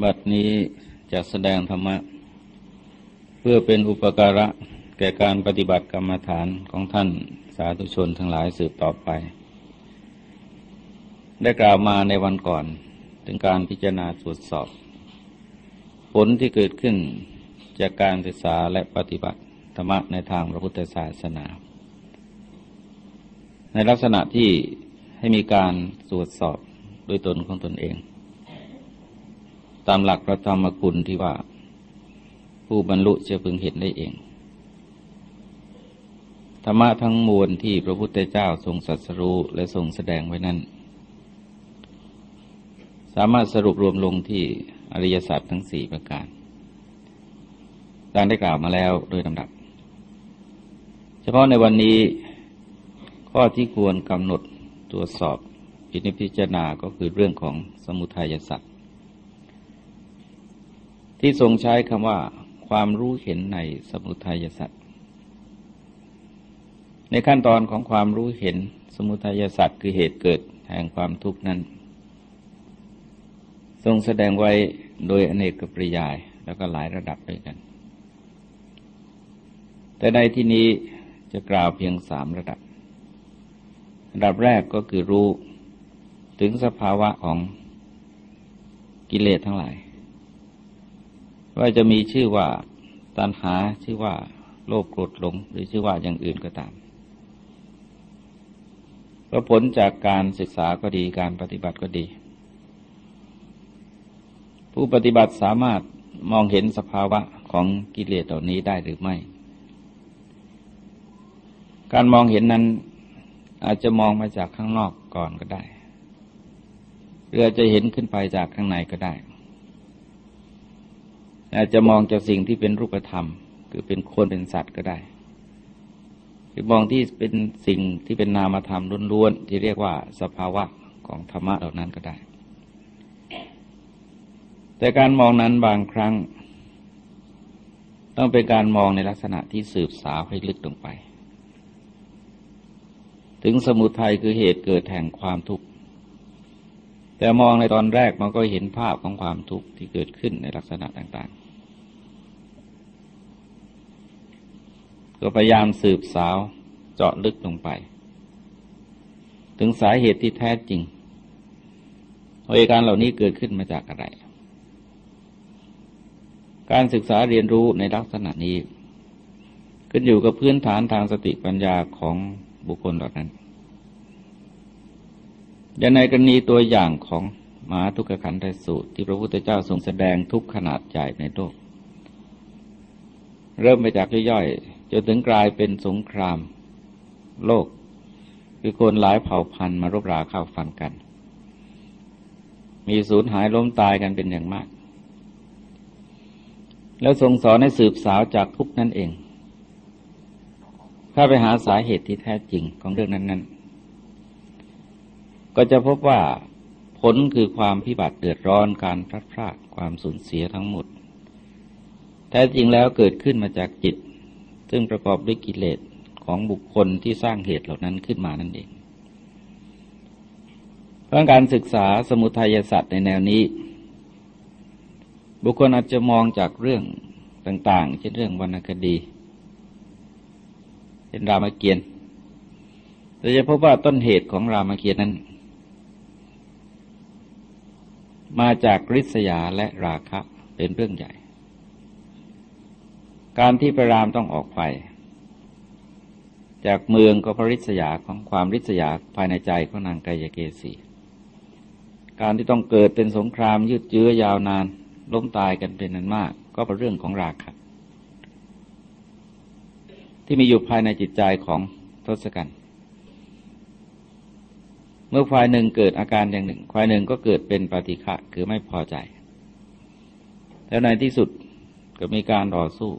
บัดนี้จะแสดงธรรมะเพื่อเป็นอุปการะแก่การปฏิบัติกรรมฐานของท่านสาธุชนทั้งหลายสืบต่อไปได้กล่าวมาในวันก่อนถึงการพิจารณาตรวจสอบผลที่เกิดขึ้นจากการศึกษาและปฏิบัติธรรมะในทางพระพุทธศาสนาในลักษณะที่ให้มีการตรวจสอบด้วยตนของตนเองตามหลักพระธรรมคุณที่ว่าผู้บรรลุจะพึงเห็นได้เองธรรมะทั้งมวลที่พระพุทธเจ้าทรงตรัสรู้และทรงแสดงไว้นั้นสามารถสรุปรวมลงที่อริยสัจทั้ง4ประการดังได้กล่าวมาแล้วโดยลำดับเฉพาะในวันนี้ข้อที่ควรกำหนดตรวจสอบพิจารณาก็คือเรื่องของสมุทัยสัจที่ทรงใช้คำว่าความรู้เห็นในสมุทัยสัจในขั้นตอนของความรู้เห็นสมุทัยสัจคือเหตุเกิดแห่งความทุกข์นั้นทรงแสดงไว้โดยอเนกปริยายแล้วก็หลายระดับด้วยกันแต่ในที่นี้จะกล่าวเพียง3ระดับระดับแรกก็คือรู้ถึงสภาวะของกิเลสทั้งหลายว่าจะมีชื่อว่าตัณหาชื่อว่าโลภโกรธหลงหรือชื่อว่าอย่างอื่นก็ตามเพราะผลจากการศึกษาก็ดีการปฏิบัติก็ดีผู้ปฏิบัติสามารถมองเห็นสภาวะของกิเลสเหล่านี้ได้หรือไม่การมองเห็นนั้นอาจจะมองมาจากข้างนอกก่อนก็ได้หรืออาจจะเห็นขึ้นไปจากข้างในก็ได้อาจจะมองจากสิ่งที่เป็นรูปธรรมคือเป็นคนเป็นสัตว์ก็ได้หรือมองที่เป็นสิ่งที่เป็นนามธรรมล้วนๆที่เรียกว่าสภาวะของธรรมะเหล่านั้นก็ได้แต่การมองนั้นบางครั้งต้องเป็นการมองในลักษณะที่สืบสาวให้ลึกลงไปถึงสมุทัยคือเหตุเกิดแห่งความทุกข์แต่มองในตอนแรกมันก็เห็นภาพของความทุกข์ที่เกิดขึ้นในลักษณะต่างๆก็พยายามสืบสาวเจาะลึกลงไปถึงสาเหตุที่แท้จริงเหตุการณ์เหล่านี้เกิดขึ้นมาจากอะไรการศึกษาเรียนรู้ในลักษณะนี้ขึ้นอยู่กับพื้นฐานทางสติปัญญาของบุคคลเหล่านั้นอย่างในกรณีตัวอย่างของมหาทุกขขันธสูตรที่พระพุทธเจ้าทรงแสดงทุกขนาดใหญ่ในโลกเริ่มไปจากย่อยๆจนถึงกลายเป็นสงครามโลกคือคนหลายเผ่าพันธุ์มารบราฆ่าฟันกันมีสูญหายล้มตายกันเป็นอย่างมากแล้วทรงสอนให้สืบสาวจากทุกข์นั่นเองถ้าไปหาสาเหตุที่แท้จริงของเรื่องนั้นๆก็จะพบว่าผลคือความพิบัติเดือดร้อนการพลัดพรากความสูญเสียทั้งหมดแท้จริงแล้วเกิดขึ้นมาจากจิตซึ่งประกอบด้วยกิเลสของบุคคลที่สร้างเหตุเหล่านั้นขึ้นมานั่นเองเพราะการศึกษาสมุทัยสัจในแนวนี้บุคคลอาจจะมองจากเรื่องต่างๆเช่นเรื่องวรรณคดีเป็นรามเกียรติ์เราจะพบว่าต้นเหตุของรามเกียรติ์นั้นมาจากริษยาและราคะเป็นเรื่องใหญ่การที่พระรามต้องออกไปจากเมืองก็เพราะริษยาของความริษยาภายในใจของนางไกยเกษีการที่ต้องเกิดเป็นสงครามยืดเยื้อยาวนานล้มตายกันเป็นนั้นมากก็เป็นเรื่องของราคะที่มีอยู่ภายในจิตใจของทศกัณฐ์เมื่อฝ่ายหนึ่งเกิดอาการอย่างหนึ่งฝ่ายหนึ่งก็เกิดเป็นปฏิฆะคือไม่พอใจแล้วในที่สุดก็มีการต่อสู้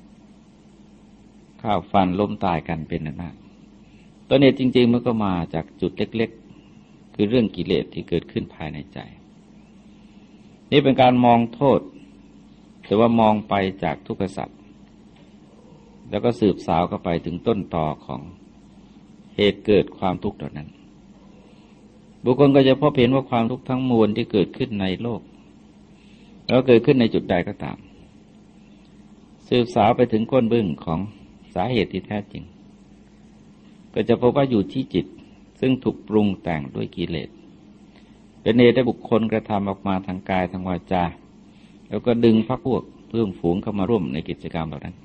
ฆ่าฟันล้มตายกันเป็นนั้นมากต้นเหตุจริงๆมันก็มาจากจุดเล็กๆคือเรื่องกิเลสที่เกิดขึ้นภายในใจนี่เป็นการมองโทษแต่ว่ามองไปจากทุกขสัจแล้วก็สืบสาวเข้าไปถึงต้นตอของเหตุเกิดความทุกข์เหล่านั้น บุคคลก็จะพบเห็นว่าความทุกข์ทั้งมวลที่เกิดขึ้นในโลกแล้วเกิดขึ้นในจุดใดก็ตามสืบสาวไปถึงก้นบึ้งของสาเหตุที่แท้จริงก็จะพบว่าอยู่ที่จิตซึ่งถูกปรุงแต่งด้วยกิเลสเป็นเหตุให้บุคคลกระทำออกมาทางกายทางวาจาแล้วก็ดึงพรรคพวกเพื่อนฝูงเข้ามาร่วมในกิจกรรมเหล่านั้น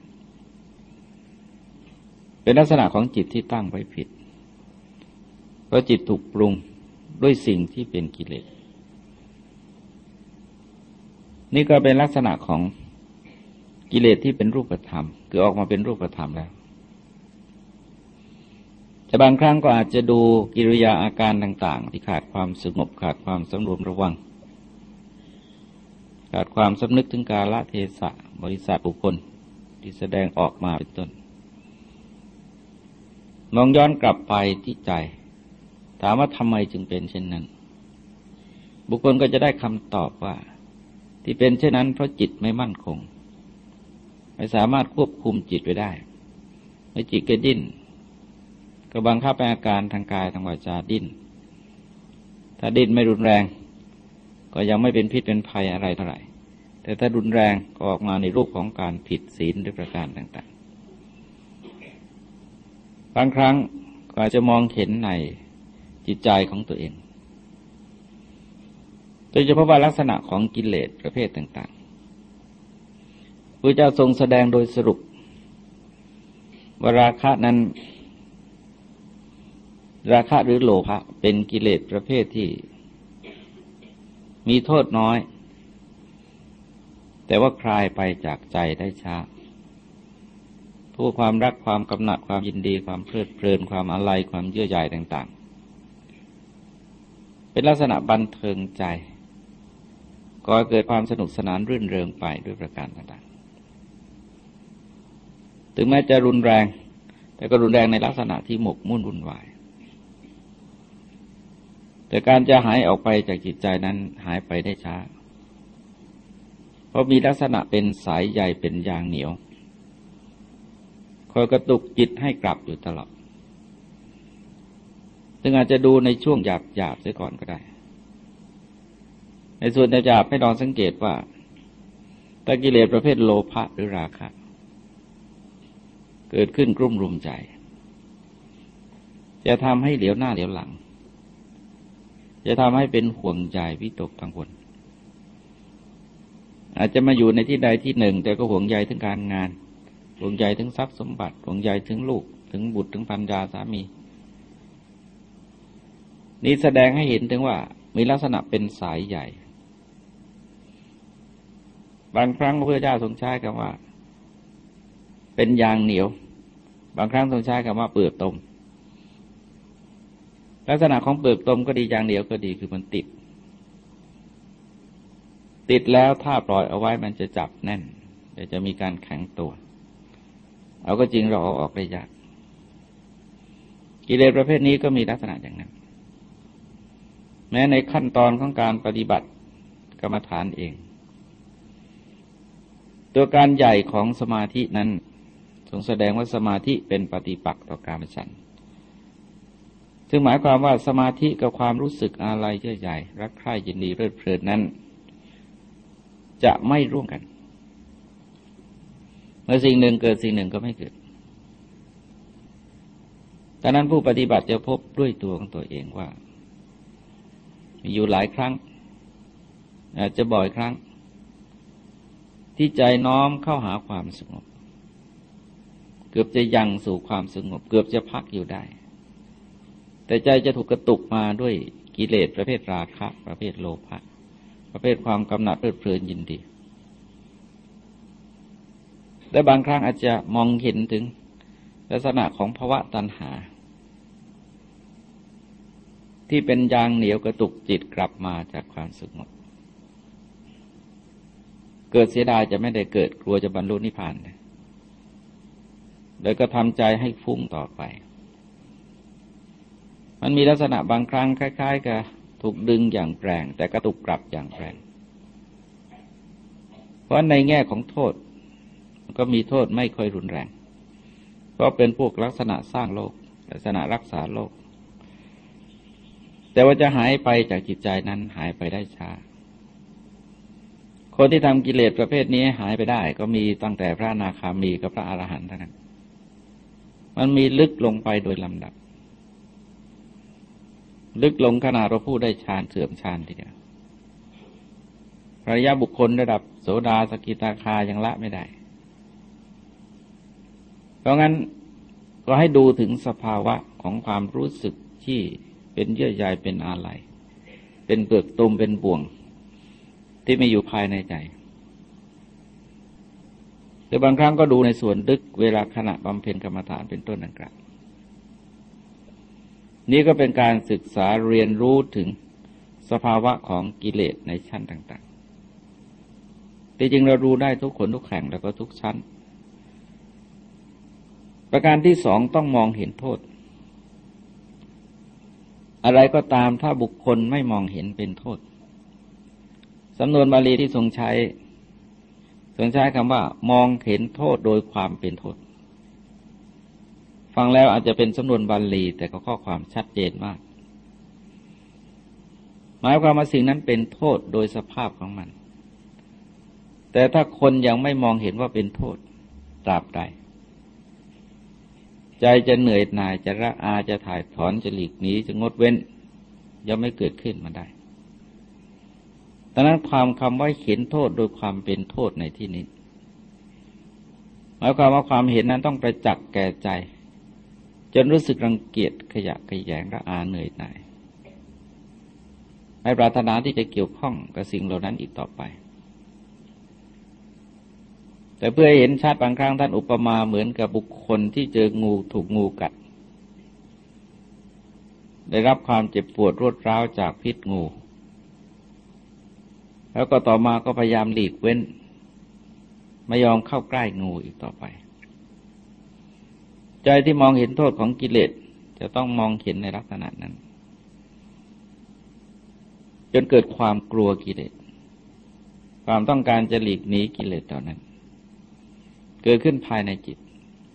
เป็นลักษณะของจิตที่ตั้งไว้ผิดเพราะจิตถูกปรุงด้วยสิ่งที่เป็นกิเลสนี่ก็เป็นลักษณะของกิเลสที่เป็นรูปธรรมคือออกมาเป็นรูปธรรมแล้วแต่บางครั้งก็อาจจะดูกิริยาอาการต่างๆที่ขาดความสงบขาดความสำรวมระวังขาดความสำนึกถึงกาลเทศะบริษัทบุคคลที่แสดงออกมาเป็นต้นมองย้อนกลับไปที่ใจถามว่าทำไมจึงเป็นเช่นนั้นบุคคลก็จะได้คำตอบว่าที่เป็นเช่นนั้นเพราะจิตไม่มั่นคงไม่สามารถควบคุมจิตไว้ได้เมื่อจิตก็ดิ้นก็บังคับอาการทางกายทางวาจาดิ้นถ้าดิ้นไม่รุนแรงก็ยังไม่เป็นพิษเป็นภัยอะไรเท่าไหร่แต่ถ้ารุนแรงก็ออกมาในรูปของการผิดศีลด้วยประการต่างๆบางครั้งก็อาจจะมองเห็นในจิตใจของตัวเองโดยเฉพาะว่าลักษณะของกิเลสประเภทต่างๆพระเจ้าทรงแสดงโดยสรุปว่าราคะนั้นราคะหรือโลภะเป็นกิเลสประเภทที่มีโทษน้อยแต่ว่าคลายไปจากใจได้ช้าพวกความรักความกำหนัดความยินดีความเพลิดเพลินความอาลัยความเยื่อใยต่างๆเป็นลักษณะบันเทิงใจก่อให้เกิดความสนุกสนานรื่นเริงไปด้วยประการต่างๆถึงแม้จะรุนแรงแต่ก็รุนแรงในลักษณะที่หมกมุ่นวุ่นวายแต่การจะหายออกไปจากจิตใจนั้นหายไปได้ช้าเพราะมีลักษณะเป็นสายใยเป็นยางเหนียวคอยกระตุกจิตให้กลับอยู่ตลอดซึ่งอาจจะดูในช่วงหยาบๆเสียก่อนก็ได้ในส่วนหยาบๆให้ลองสังเกตว่าถ้ากิเลสประเภทโลภะหรือราคะเกิดขึ้นกลุ่มรุมใจจะทำให้เหลียวหน้าเหลียวหลังจะทำให้เป็นห่วงใยวิตกกังวลอาจจะมาอยู่ในที่ใดที่หนึ่งแต่ก็ห่วงใยถึงการงานห่วงใยถึงทรัพย์สมบัติห่วงใยถึงลูกถึงบุตรถึงภรรยาสามีนี้แสดงให้เห็นถึงว่ามีลักษณะเป็นสายใหญ่บางครั้งพระพุทธเจ้าทรงใช้คำว่าเป็นยางเหนียวบางครั้งทรงใช้คำว่าเปลือกตมลักษณะของเปลือกตมก็ดียางเหนียวก็ดีคือมันติดแล้วถ้าปล่อยเอาไว้มันจะจับแน่นเดี๋ยวจะมีการแข็งตัวเอาก็จริงเราเอาออกได้ยากกิเลสประเภทนี้ก็มีลักษณะอย่างนั้นแม้ในขั้นตอนของการปฏิบัติกรรมฐานเองตัวการใหญ่ของสมาธินั้นทรงแสดงว่าสมาธิเป็นปฏิปักษ์ต่อกามฉันท์ซึ่งหมายความว่าสมาธิกับความรู้สึกอาลัยเยื่อใยรักใคร่ยินดีเพลิดเพลินนั้นจะไม่ร่วมกันเมื่อสิ่งหนึ่งเกิดสิ่งหนึ่งก็ไม่เกิดดังนั้นผู้ปฏิบัติจะพบด้วยตัวของตัวเองว่ามีอยู่หลายครั้งอาจจะบ่อยครั้งที่ใจน้อมเข้าหาความสงบเกือบจะยังสู่ความสงบเกือบจะพักอยู่ได้แต่ใจจะถูกกระตุกมาด้วยกิเลสประเภทราคะประเภทโลภะประเภทความกำหนัดเพลิดเพลินยินดีและบางครั้งอาจจะมองเห็นถึงลักษณะของภวะตัณหาที่เป็นยางเหนียวกระตุกจิตกลับมาจากความสงบเกิดเสียดายจะไม่ได้เกิดกลัวจะบรรลุนิพพานเลยก็ทำใจให้ฟุ้งต่อไปมันมีลักษณะบางครั้งคล้ายๆกับถูกดึงอย่างแรงแต่กระตุกกลับอย่างแรงเพราะในแง่ของโทษก็มีโทษไม่ค่อยรุนแรงเพราะเป็นพวกลักษณะสร้างโลกลักษณะรักษาโลกแต่ว่าจะหายไปจากจิตใจนั้นหายไปได้ช้าคนที่ทำกิเลสประเภทนี้หายไปได้ก็มีตั้งแต่พระอนาคามีกับพระอรหันต์เท่านั้นมันมีลึกลงไปโดยลำดับลึกลงขนาดเราพูดได้ฌานเสื่อมฌานทีเดียวอริยบุคคลระดับโสดาสกิทาคายังละไม่ได้เพราะงั้นก็ให้ดูถึงสภาวะของความรู้สึกที่เป็นเยื่อใยเป็นอาลัยเป็นเปลือกตุ่มเป็นบ่วงที่ไม่อยู่ภายในใจหรือบางครั้งก็ดูในส่วนลึกเวลาขณะบำเพ็ญกรรมฐานเป็นต้นดังกล่าวนี้ก็เป็นการศึกษาเรียนรู้ถึงสภาวะของกิเลสในชั้นต่างๆที่จริงเรารู้ได้ทุกคนทุกแห่งแล้วก็ทุกชั้นประการที่สองต้องมองเห็นโทษอะไรก็ตามถ้าบุคคลไม่มองเห็นเป็นโทษสำนวนบาลีที่ทรงใช้คำว่ามองเห็นโทษโดยความเป็นโทษฟังแล้วอาจจะเป็นสำนวนบาลีแต่ก็ข้อความชัดเจนมากหมายความว่าสิ่งนั้นเป็นโทษโดยสภาพของมันแต่ถ้าคนยังไม่มองเห็นว่าเป็นโทษตราบใดใจจะเหนื่อยหน่ายจะระอาจะถ่ายถอนจะหลีกหนีจะงดเว้นย่อมไม่เกิดขึ้นมาได้ดังนั้นความคำว่าเห็นโทษโดยความเป็นโทษในที่นี้หมายความว่าความเห็นนั้นต้องประจักษ์แก่ใจจนรู้สึกรังเกียจขยะแขยงระอาเหนื่อยหน่ายไม่ปรารถนาที่จะเกี่ยวข้องกับสิ่งเหล่านั้นอีกต่อไปแต่เพื่อให้เห็นชัดบางครั้งท่านอุปมาเหมือนกับบุคคลที่เจองูถูกงูกัดได้รับความเจ็บปวดรวดร้าวจากพิษงูแล้วก็ต่อมาก็พยายามหลีกเว้นไม่ยอมเข้าใกล้งูอีกต่อไปใจที่มองเห็นโทษของกิเลสจะต้องมองเห็นในลักษณะนั้นจนเกิดความกลัวกิเลสความต้องการจะหลีกหนีกิเลสเหล่านั้นเกิดขึ้นภายในจิต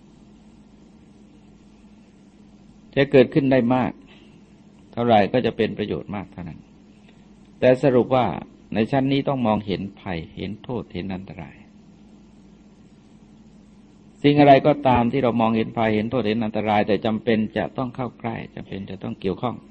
จะเกิดขึ้นได้มากเท่าไหร่ก็จะเป็นประโยชน์มากเท่านั้นแต่สรุปว่าในชั้นนี้ต้องมองเห็นภัยเห็นโทษเห็นอันตรายสิ่งอะไรก็ตามที่เรามองเห็นภัยเห็นโทษเห็นอันตรายแต่จำเป็นจะต้องเข้าใกล้จำเป็นจะต้องเกี่ยวข้อง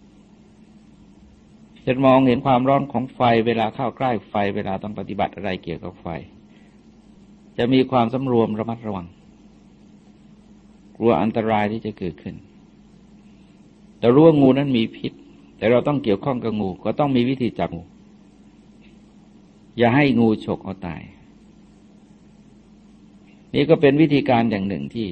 จะมองเห็นความร้อนของไฟเวลาเข้าใกล้ไฟเวลาต้องปฏิบัติอะไรเกี่ยวกับไฟจะมีความสำรวมระมัดระวังกลัวอันตรายที่จะเกิดขึ้นแต่รู้ว่างูนั้นมีพิษแต่เราต้องเกี่ยวข้องกับงูก็ต้องมีวิธีจับงูอย่าให้งูฉกเอาตายนี่ก็เป็นวิธีการอย่างหนึ่งที่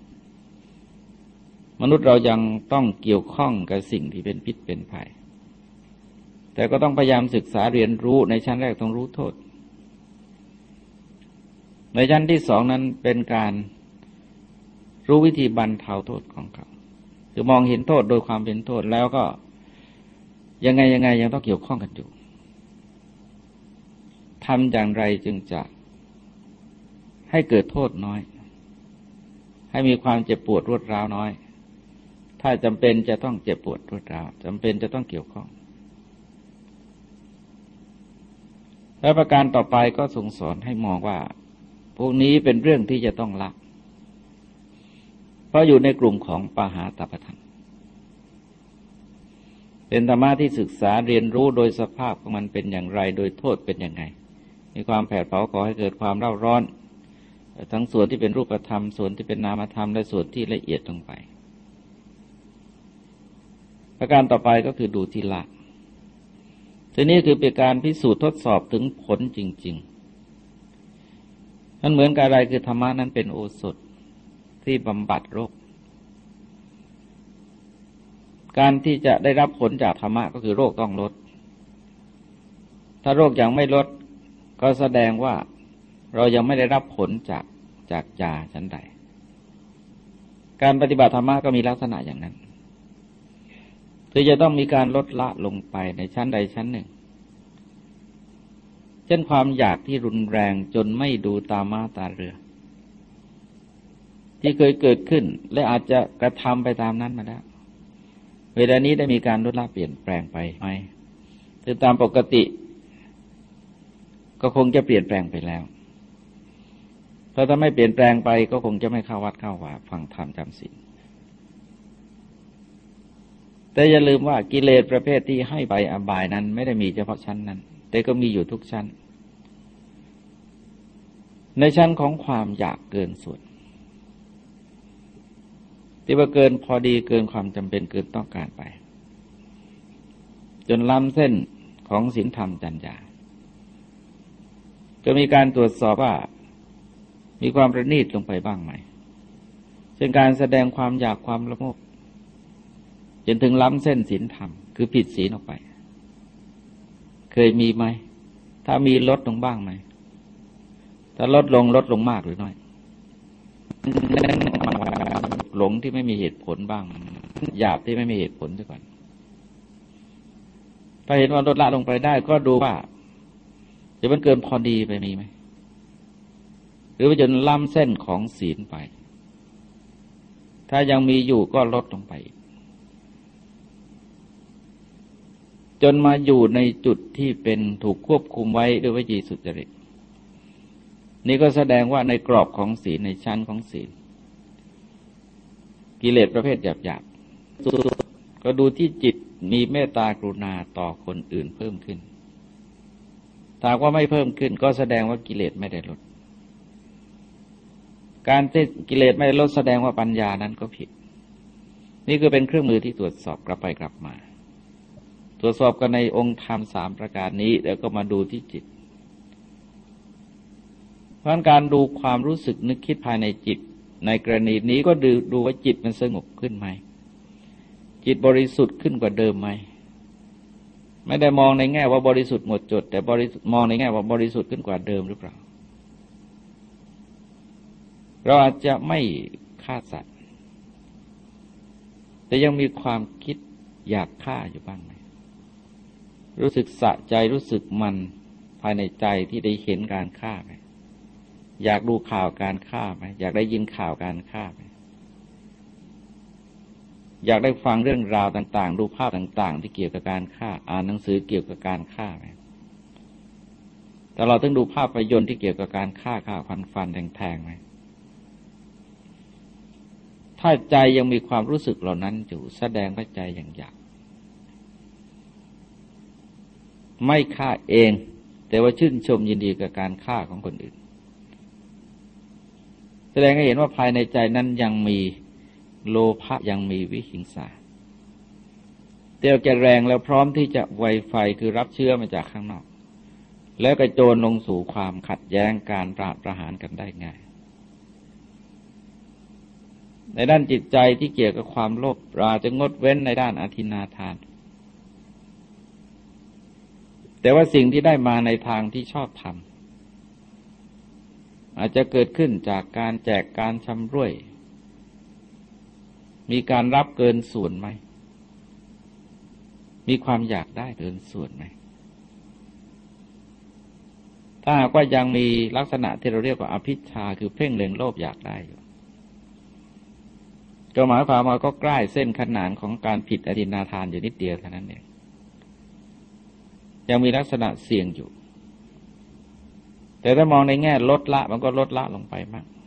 มนุษย์เรายังต้องเกี่ยวข้องกับสิ่งที่เป็นพิษเป็นภัยแต่ก็ต้องพยายามศึกษาเรียนรู้ในชั้นแรกต้องรู้โทษในชั้นที่สองนั้นเป็นการรู้วิธีบรรเทาโทษของเขาคือมองเห็นโทษโดยความเป็นโทษแล้วก็ยังไงยังต้องเกี่ยวข้องกันอยู่ทำอย่างไรจึงจะให้เกิดโทษน้อยให้มีความเจ็บปวดรวดร้าวน้อยถ้าจำเป็นจะต้องเจ็บปวดรวดร้าวจำเป็นจะต้องเกี่ยวข้องและประการต่อไปก็ทรงสอนให้มองว่าพวกนี้เป็นเรื่องที่จะต้องละเพราะอยู่ในกลุ่มของปหาตปธรรมเป็นธรรมะที่ศึกษาเรียนรู้โดยสภาพของมันเป็นอย่างไรโดยโทษเป็นอย่างไงมีความแผดเผาก่อให้เกิดความเร่าร้อนทั้งส่วนที่เป็นรูปธรรมส่วนที่เป็นนามธรรมและส่วนที่ละเอียดลงไปประการต่อไปก็คือดูที่ละทีนี้คือเป็นการพิสูจน์ทดสอบถึงผลจริงๆนั่นเหมือนกับอะไรคือธรรมะนั้นเป็นโอสถที่บำบัดโรคการที่จะได้รับผลจากธรรมะก็คือโรคต้องลดถ้าโรคยังไม่ลดก็แสดงว่าเรายังไม่ได้รับผลจากยาชั้นใดการปฏิบัติธรรมะก็มีลักษณะอย่างนั้นคือจะต้องมีการลดละลงไปในชั้นใดชั้นหนึ่งเช่นความอยากที่รุนแรงจนไม่ดูตาม้าตาเรือที่เคยเกิดขึ้นและอาจจะกระทำไปตามนั้นมาแล้วเวลานี้ได้มีการลดละเปลี่ยนแปลงไปไหมคือตามปกติก็ก็คงจะเปลี่ยนแปลงไปแล้วเพราะถ้าไม่เปลี่ยนแปลงไปก็คงจะไม่เข้าวัดเข้าวาฟังธรรมจำศีลแต่อย่าลืมว่ากิเลสประเภทที่ให้ไปอบายนั้นไม่ได้มีเฉพาะชั้นนั้นแต่ก็มีอยู่ทุกชั้นในชั้นของความอยากเกินส่วนที่ว่าเกินพอดีเกินความจำเป็นเกินต้องการไปจนล้ำเส้นของศีลธรรมจรรยาก็มีการตรวจสอบว่ามีความประณีตลงไปบ้างไหมเช่นการแสดงความอยากความละโมบจนถึงล้ำเส้นศีลธรรมคือผิดศีลออกไปเคยมีไหมถ้ามีลดลงบ้างไหมถ้าลดลงมากหรือน้อยหลงที่ไม่มีเหตุผลบ้างหยาบที่ไม่มีเหตุผลด้วยก่อนถ้าเห็นว่าลดละลงไปได้ก็ดูว่าจะมันเกินพอดีไปมีไหมหรือว่าจนล้ำเส้นของศีลไปถ้ายังมีอยู่ก็ลดลงไปจนมาอยู่ในจุดที่เป็นถูกควบคุมไว้ด้วยวจีสุจริตนี่ก็แสดงว่าในกรอบของศีลในชั้นของศีลกิเลสประเภทหยาบๆก็ดูที่จิตมีเมตตากรุณาต่อคนอื่นเพิ่มขึ้นถ้าว่าไม่เพิ่มขึ้นก็แสดงว่ากิเลสไม่ได้ลดการที่กิเลสไม่ลดแสดงว่าปัญญานั้นก็ผิดนี่คือเป็นเครื่องมือที่ตรวจสอบกลับไปกลับมาตรวจสอบกันในองค์ธรรม3ประการนี้แล้วก็มาดูที่จิตเพราะการดูความรู้สึกนึกคิดภายในจิตในกรณีนี้ก็ดูว่าจิตมันสงบขึ้นไหมจิตบริสุทธิ์ขึ้นกว่าเดิมไหมไม่ได้มองในแง่ว่าบริสุทธิ์หมดจดแต่มองในแง่ว่าบริสุทธิ์ขึ้นกว่าเดิมหรือเปล่าเราอาจจะไม่ฆ่าสัตว์แต่ยังมีความคิดอยากฆ่าอยู่บ้างไหมรู้สึกสะใจรู้สึกมันภายในใจที่ได้เห็นการฆ่าไหมอยากดูข่าวการฆ่าไหมอยากได้ยินข่าวการฆ่าไหมอยากได้ฟังเรื่องราวต่างๆดูภาพต่างๆที่เกี่ยวกับการฆ่าอ่านหนังสือเกี่ยวกับการฆ่าไหมแต่เราต้องดูภาพยนตร์ที่เกี่ยวกับการฆ่าฟันแทงไหมถ้าใจยังมีความรู้สึกเหล่านั้นอยู่แสดงว่าใจยังอยากไม่ฆ่าเองแต่ว่าชื่นชมยินดีกับการฆ่าของคนอื่นแสดงให้เห็นว่าภายในใจนั้นยังมีโลภะยังมีวิหิงสาเตียวแกแรงแล้วพร้อมที่จะไวไฟคือรับเชื้อมาจากข้างนอกแล้วกระโจนลงสู่ความขัดแย้งการประหารกันได้ง่ายในด้านจิตใจที่เกี่ยวกับความโลภเราจะงดเว้นในด้านอธินาทานแต่ว่าสิ่งที่ได้มาในทางที่ชอบทำอาจจะเกิดขึ้นจากการแจกการชำร่วยมีการรับเกินส่วนไหมมีความอยากได้เกินส่วนไหมถ้าหากว่ายังมีลักษณะที่เราเรียกว่าอภิชฌาคือเพ่งเล็งโลภอยากได้อยู่ก็หมายความว่าก็ใกล้เส้นขนานของการผิดอธินาทานอยู่นิดเดียวเท่านั้นเองยังมีลักษณะเสี่ยงอยู่แต่ถ้ามองในแง่ลดละมันก็ลดละลงไปมาก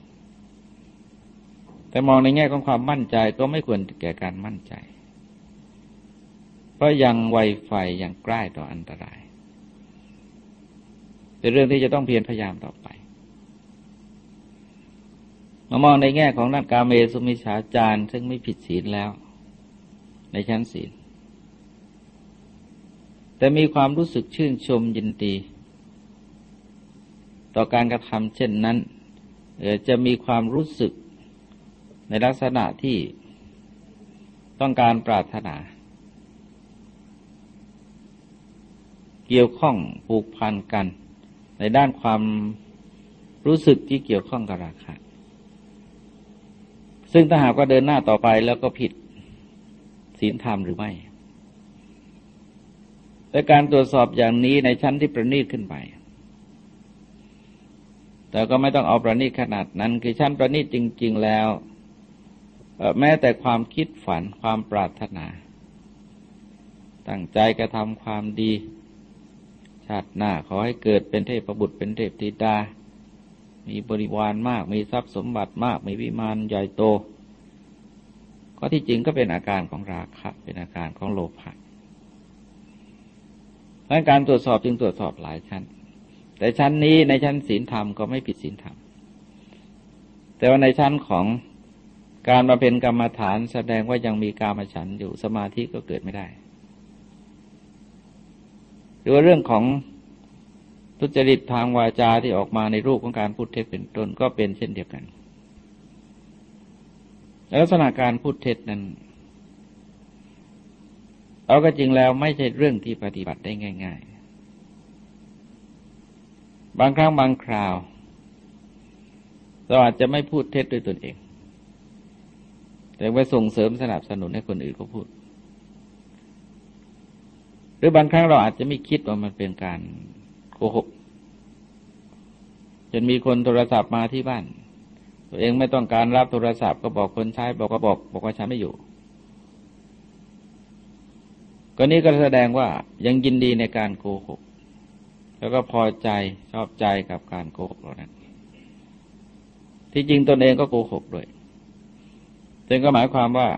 แต่มองในแง่ของความมั่นใจก็ไม่ควรแก่การมั่นใจเพราะยังไวไฟยังใกล้ต่ออันตรายเป็นเรื่องที่จะต้องเพียรพยายามต่อไปมามองในแง่ของด้านกาเมสุมิจฉาจารซึ่งไม่ผิดศีลแล้วในชั้นศีลแต่มีความรู้สึกชื่นชมยินดีต่อการกระทำเช่นนั้นจะมีความรู้สึกในลักษณะที่ต้องการปรารถนาเกี่ยวข้องผูกพันกันในด้านความรู้สึกที่เกี่ยวข้องกับราคะซึ่งถ้าหากว่าเดินหน้าต่อไปแล้วก็ผิดศีลธรรมหรือไม่และการตรวจสอบอย่างนี้ในชั้นที่ประณีตขึ้นไปแต่ก็ไม่ต้องเอาประณีตขนาดนั้นคือชั้นประณีตจริงๆแล้วแม้แต่ความคิดฝันความปรารถนาตั้งใจกระทำความดีชชาติหน้าขอให้เกิดเป็นเทพบุตรเป็นเทพธิดามีบริวารมากมีทรัพย์สมบัติมากมีวิมานใหญ่โตก็ที่จริงก็เป็นอาการของราคะเป็นอาการของโลภะดังนั้นการตรวจสอบจึงตรวจสอบหลายชั้นแต่ชั้นนี้ในชั้นศีลธรรมก็ไม่ผิดศีลธรรมแต่ว่าในชั้นของการบำเพ็ญกรรมฐานแสดงว่ายังมีกามฉันท์อยู่สมาธิก็เกิดไม่ได้หรือว่าเรื่องของทุจริตทางวาจาที่ออกมาในรูปของการพูดเท็จเป็นต้นก็เป็นเช่นเดียวกันลักษณะการพูดเท็จนั้นเอาก็จริงแล้วไม่ใช่เรื่องที่ปฏิบัติได้ง่ายๆบางครั้งบางคราวเราอาจจะไม่พูดเท็จด้วยตนเองแต่ว่าส่งเสริมสนับสนุนให้คนอื่นเขาพูดหรือบางครั้งเราอาจจะไม่คิดว่ามันเป็นการโกหกจนมีคนโทรศัพท์มาที่บ้านตัวเองไม่ต้องการรับโทรศัพท์ก็บอกคนใช้บอกว่าฉันไม่อยู่ก็นี้ก็แสดงว่ายังยินดีในการโกหกแล้วก็พอใจชอบใจกับการโกหกเหล่านั้นที่จริงตนเองก็โกหกด้วยซึ่งก็หมายความว่า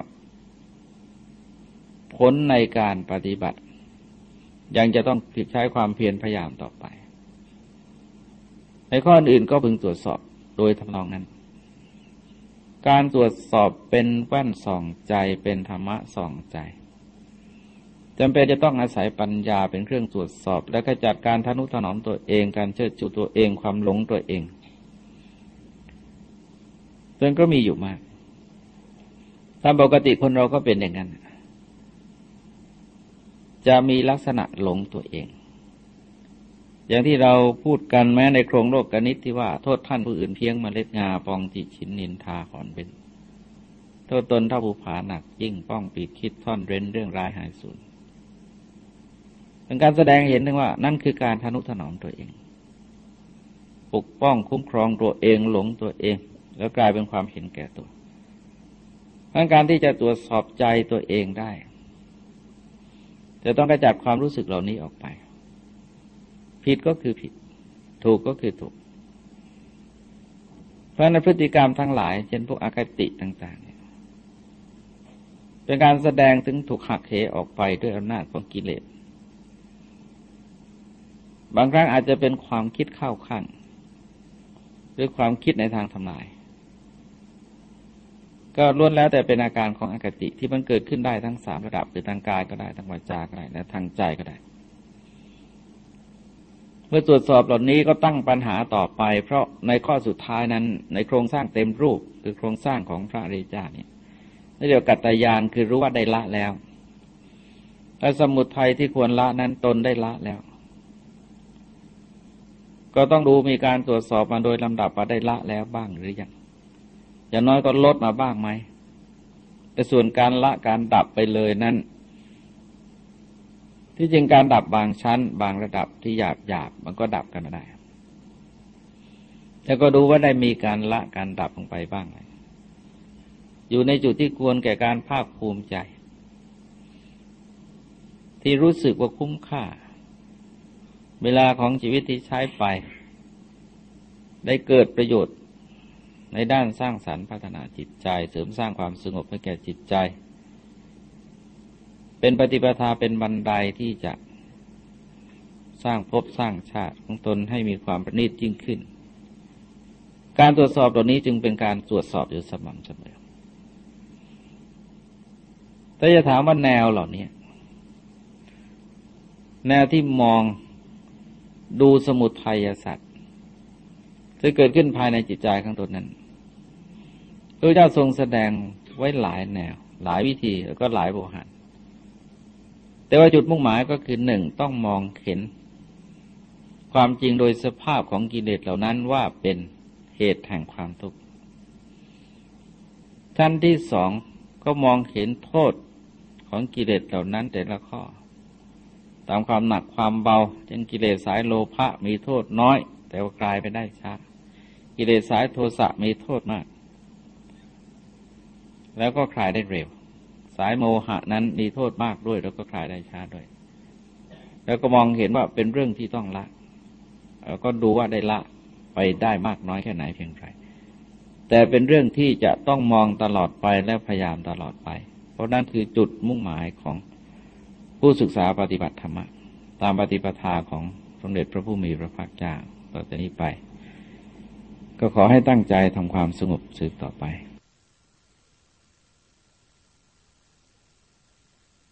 ผลในการปฏิบัติยังจะต้องใช้ความเพียรพยายามต่อไปในข้ออื่นก็พึงตรวจสอบโดยทำนองนั้นการตรวจสอบเป็นแว่นส่องใจเป็นธรรมะส่องใจจำเป็นจะต้องอาศัยปัญญาเป็นเครื่องตรวจสอบและขจัดการทนุถนอมตัวเองการเชิดชูตัวเองความหลงตัวเองซึ่งก็มีอยู่มากตามปกติคนเราก็เป็นอย่างนั้นจะมีลักษณะหลงตัวเองอย่างที่เราพูดกันแม้ในโครงโลกกนิษฐ์ที่ว่าโทษท่านผู้อื่นเพียงเมล็ดงาปองจิฉินนินทาขอนเป็นโทษตนเท่าภูผาหนักยิ่งป้องปีดคิดซ่อนเร้นเรื่องร้ายหายสูญเป็นการแสดงเห็นถึงว่านั่นคือการทนุถนอมตัวเองปกป้องคุ้มครองตัวเองหลงตัวเองแล้วกลายเป็นความเห็นแก่ตัวการที่จะตรวจสอบใจตัวเองได้จะต้องกระจัดความรู้สึกเหล่านี้ออกไปผิดก็คือผิดถูกก็คือถูกเพราะในพฤติกรรมทั้งหลายเช่นพวกอคติต่างๆเป็นการแสดงถึงถูกหักเหออกไปด้วยอำนาจของกิเลสบางครั้งอาจจะเป็นความคิดเข้าข้างหรือความคิดในทางทำลายก็ล้วนแล้วแต่เป็นอาการของอคติที่มันเกิดขึ้นได้ทั้ง3ระดับคือทางกายก็ได้ทางวาจาก็ได้และทางใจก็ได้เมื่อตรวจสอบเหล่านี้ก็ตั้งปัญหาต่อไปเพราะในข้อสุดท้ายนั้นในโครงสร้างเต็มรูปคือโครงสร้างของพระอริยเจ้าเนี่ยเรียกว่ากัตตญาณคือรู้ว่าได้ละแล้วและสมุทัยที่ควรละนั้นตนได้ละแล้วก็ต้องดูมีการตรวจสอบมาโดยลำดับว่าได้ละแล้วบ้างหรือยังอย่างน้อยก็ลดมาบ้างไหมแต่ส่วนการละการดับไปเลยนั้นที่จริงการดับบางชั้นบางระดับที่หยาบมันก็ดับกันมาได้แล้วก็ดูว่าได้มีการละการดับลงไปบ้างไหมอยู่ในจุดที่ควรแก่การภาคภูมิใจที่รู้สึกว่าคุ้มค่าเวลาของชีวิตที่ใช้ไปได้เกิดประโยชน์ในด้านสร้างสรรค์พัฒนาจิตใจเสริมสร้างความสงบให้แก่จิตใจเป็นปฏิปทาเป็นบันไดที่จะสร้างภพสร้างชาติของตนให้มีความประณีตยิ่งขึ้นการตรวจสอบเหล่านี้จึงเป็นการตรวจสอบอยู่สม่ำเสมอแต่จะถามว่าแนวเหล่านี้แนวที่มองดูสมุทัยสัตว์จะเกิดขึ้นภายในจิตใจของตนนั้นพระเจ้าทรงแสดงไว้หลายแนวหลายวิธีแล้วก็หลายโวหารแต่ว่าจุดมุ่งหมายก็คือ1ต้องมองเห็นความจริงโดยสภาพของกิเลสเหล่านั้นว่าเป็นเหตุแห่งความทุกข์ชั้นที่2ก็มองเห็นโทษของกิเลสเหล่านั้นแต่ละข้อตามความหนักความเบาเช่นกิเลสสายโลภะมีโทษน้อยแต่ว่ากลายไปได้ช้ากิเลสสายโทสะมีโทษมากแล้วก็คลายได้เร็วสายโมหะนั้นมีโทษมากด้วยแล้วก็คลายได้ช้าด้วยแล้วก็มองเห็นว่าเป็นเรื่องที่ต้องละแล้วก็ดูว่าได้ละไปได้มากน้อยแค่ไหนเพียงไรแต่เป็นเรื่องที่จะต้องมองตลอดไปและพยายามตลอดไปเพราะนั่นคือจุดมุ่งหมายของผู้ศึกษาปฏิบัติธรรมะตามปฏิปทาของสมเด็จพระผู้มีพระภาคเจ้าต่อจากนี้ไปก็ขอให้ตั้งใจทำความสงบสืบต่อไป